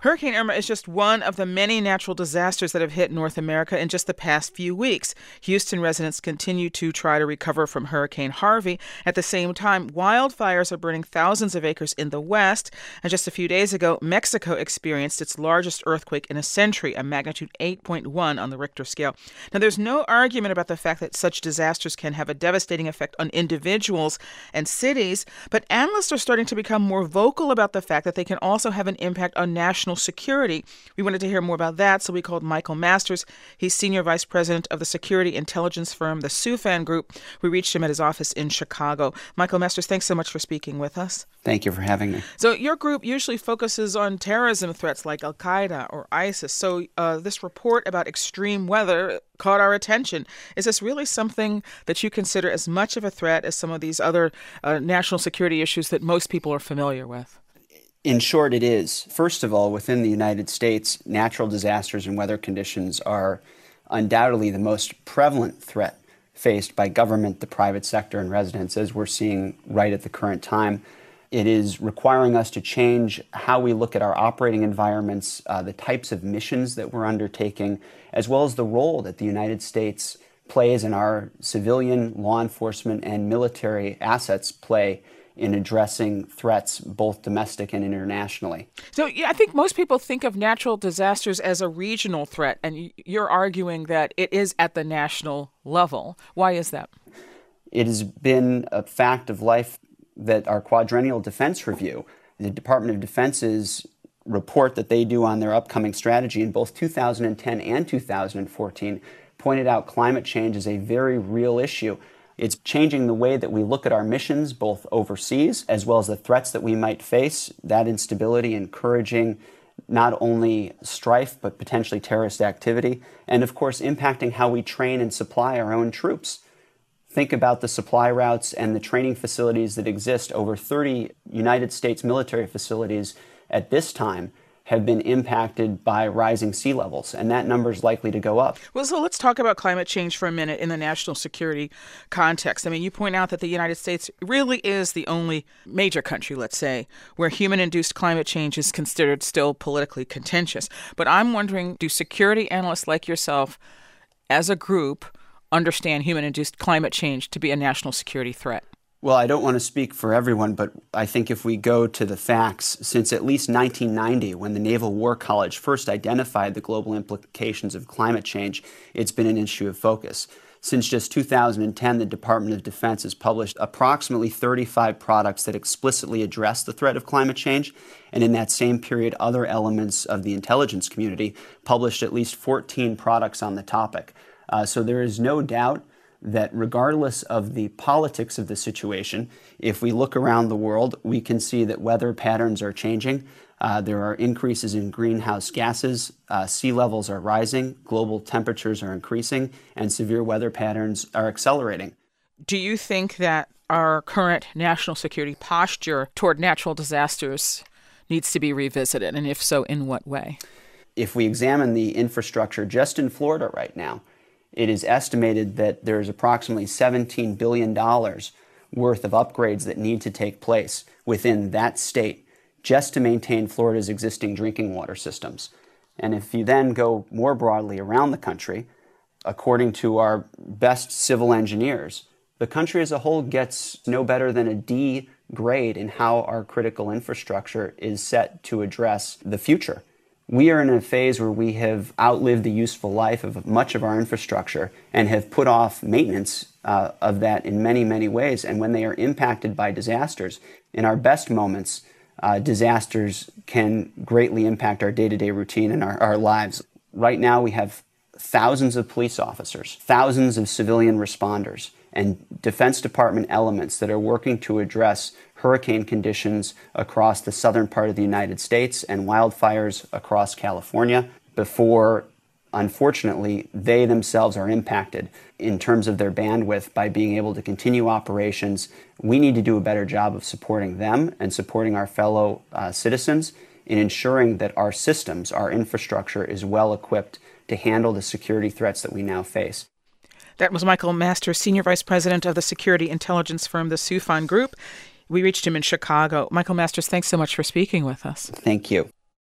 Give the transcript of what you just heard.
Hurricane Irma is just one of the many natural disasters that have hit North America in just the past few weeks. Houston residents continue to try to recover from Hurricane Harvey. At the same time, wildfires are burning thousands of acres in the West. And just a few days ago, Mexico experienced its largest earthquake in a century, a magnitude 8.1 on the Richter scale. Now, there's no argument about the fact that such disasters can have a devastating effect on individuals and cities, but analysts are starting to become more vocal about the fact that they can also have an impact on national security. We wanted to hear more about that, so we called Michael Masters. He's Senior Vice President of the security intelligence firm, the Soufan Group. We reached him at his office in Chicago. Michael Masters, thanks so much for speaking with us. Thank you for having me. So your group usually focuses on terrorism threats like Al-Qaeda or ISIS. So this report about extreme weather caught our attention. Is this really something that you consider as much of a threat as some of these other national security issues that most people are familiar with? In short, it is. First of all, within the United States, natural disasters and weather conditions are undoubtedly the most prevalent threat faced by government, the private sector, and residents, as we're seeing right at the current time. It is requiring us to change how we look at our operating environments, the types of missions that we're undertaking, as well as the role that the United States plays and our civilian, law enforcement, and military assets play in addressing threats both domestic and internationally. So I think most people think of natural disasters as a regional threat, and you're arguing that it is at the national level. Why is that? It has been a fact of life that our quadrennial defense review, the Department of Defense's report that they do on their upcoming strategy in both 2010 and 2014, pointed out climate change is a very real issue. It's changing the way that we look at our missions, both overseas, as well as the threats that we might face, that instability encouraging not only strife, but potentially terrorist activity, and of course impacting how we train and supply our own troops. Think about the supply routes and the training facilities that exist. Over 30 United States military facilities at this time have been impacted by rising sea levels, and that number is likely to go up. Well, so let's talk about climate change for a minute in the national security context. I mean, you point out that the United States really is the only major country, let's say, where human-induced climate change is considered still politically contentious. But I'm wondering, do security analysts like yourself, as a group, understand human-induced climate change to be a national security threat? Well, I don't want to speak for everyone, but I think if we go to the facts, since at least 1990, when the Naval War College first identified the global implications of climate change, it's been an issue of focus. Since just 2010, the Department of Defense has published approximately 35 products that explicitly address the threat of climate change, and in that same period, other elements of the intelligence community published at least 14 products on the topic. So there is no doubt that regardless of the politics of the situation, if we look around the world, we can see that weather patterns are changing. There are increases in greenhouse gases, sea levels are rising, global temperatures are increasing, and severe weather patterns are accelerating. Do you think that our current national security posture toward natural disasters needs to be revisited, and if so, in what way? If we examine the infrastructure just in Florida right now, it is estimated that there's approximately $17 billion worth of upgrades that need to take place within that state just to maintain Florida's existing drinking water systems. And if you then go more broadly around the country, according to our best civil engineers, the country as a whole gets no better than a D grade in how our critical infrastructure is set to address the future. We are in a phase where we have outlived the useful life of much of our infrastructure and have put off maintenance of that in many, many ways. And when they are impacted by disasters, in our best moments, disasters can greatly impact our day-to-day routine and our lives. Right now, we have thousands of police officers, thousands of civilian responders, and Defense Department elements that are working to address hurricane conditions across the southern part of the United States and wildfires across California before, unfortunately, they themselves are impacted in terms of their bandwidth by being able to continue operations. We need to do a better job of supporting them and supporting our fellow citizens in ensuring that our systems, our infrastructure is well equipped to handle the security threats that we now face. That was Michael Masters, Senior Vice President of the security intelligence firm, the Soufan Group. We reached him in Chicago. Michael Masters, thanks so much for speaking with us. Thank you.